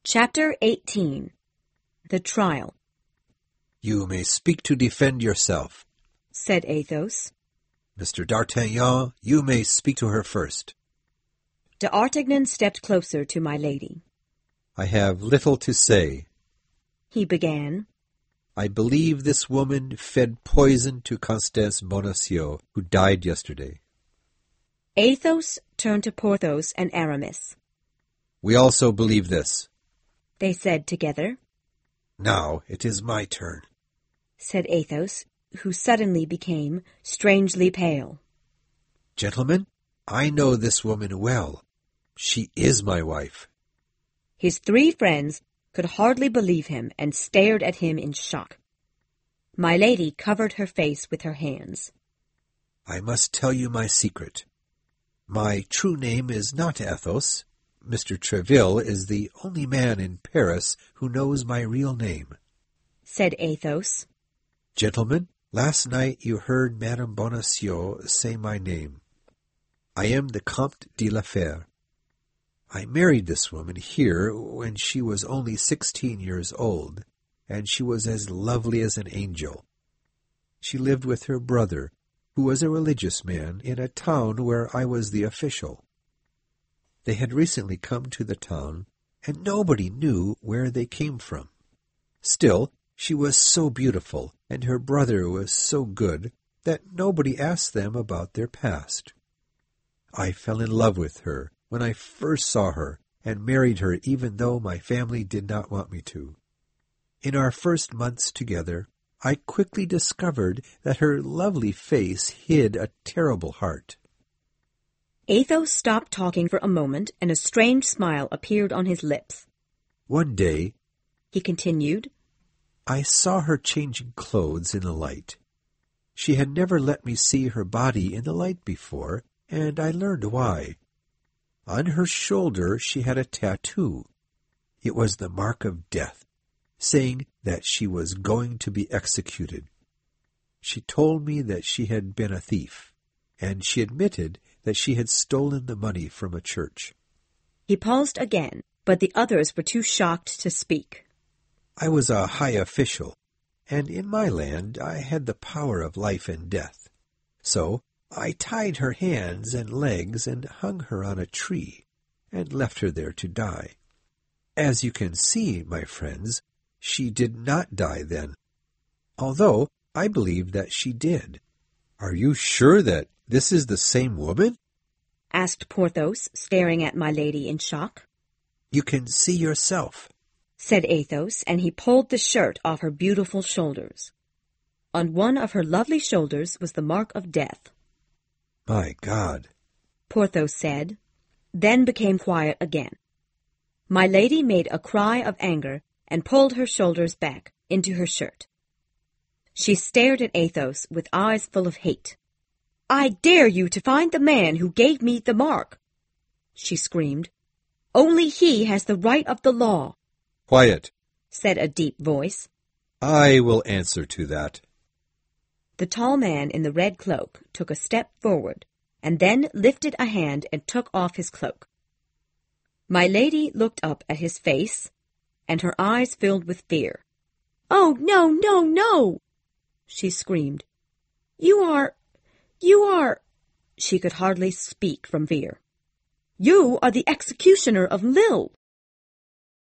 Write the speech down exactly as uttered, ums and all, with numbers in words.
Chapter eighteen. The Trial. "You may speak to defend yourself," said Athos. "Mister d'Artagnan, you may speak to her first." D'Artagnan stepped closer to my lady. "I have little to say," he began. "I believe this woman fed poison to Constance Bonacieux, who died yesterday." Athos turned to Porthos and Aramis. "We also believe this," they said together. "Now it is my turn," said Athos, who suddenly became strangely pale. "Gentlemen, I know this woman well. She is my wife." His three friends could hardly believe him and stared at him in shock. My lady covered her face with her hands. "I must tell you my secret. My true name is not Athos. Mister Tréville is the only man in Paris who knows my real name," said Athos. "Gentlemen, last night you heard Madame Bonacieux say my name. I am the Comte de la Fère. I married this woman here when she was only sixteen years old, and she was as lovely as an angel. She lived with her brother, who was a religious man, in a town where I was the official. They had recently come to the town, and nobody knew where they came from. Still, she was so beautiful, and her brother was so good, that nobody asked them about their past. I fell in love with her when I first saw her, and married her even though my family did not want me to. In our first months together, I quickly discovered that her lovely face hid a terrible heart." Athos stopped talking for a moment, and a strange smile appeared on his lips. "One day," he continued, "I saw her changing clothes in the light. She had never let me see her body in the light before, and I learned why. On her shoulder she had a tattoo. It was the mark of death, saying that she was going to be executed. She told me that she had been a thief, and she admitted that she had stolen the money from a church." He paused again, but the others were too shocked to speak. "I was a high official, and in my land I had the power of life and death. So I tied her hands and legs and hung her on a tree, and left her there to die. As you can see, my friends, she did not die then, although I believe that she did." "Are you sure that this is the same woman?" asked Porthos, staring at my lady in shock. "You can see yourself," said Athos, and he pulled the shirt off her beautiful shoulders. On one of her lovely shoulders was the mark of death. "My God," Porthos said, then became quiet again. My lady made a cry of anger and pulled her shoulders back into her shirt. She stared at Athos with eyes full of hate. "I dare you to find the man who gave me the mark," she screamed. "Only he has the right of the law." "Quiet," said a deep voice. "I will answer to that." The tall man in the red cloak took a step forward, and then lifted a hand and took off his cloak. My lady looked up at his face, and her eyes filled with fear. "Oh, no, no, no!" she screamed. "You are... you are..." She could hardly speak from fear. "You are the executioner of Lille."